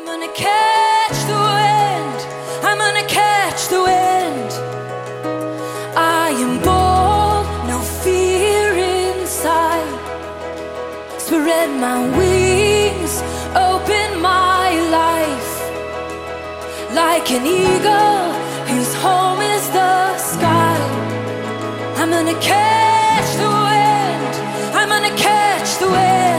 I'm gonna catch the wind. I'm gonna catch the wind. I am bold, no fear inside. Spread my wings, open my life. Like an eagle whose home is the sky. I'm gonna catch the wind. I'm gonna catch the wind.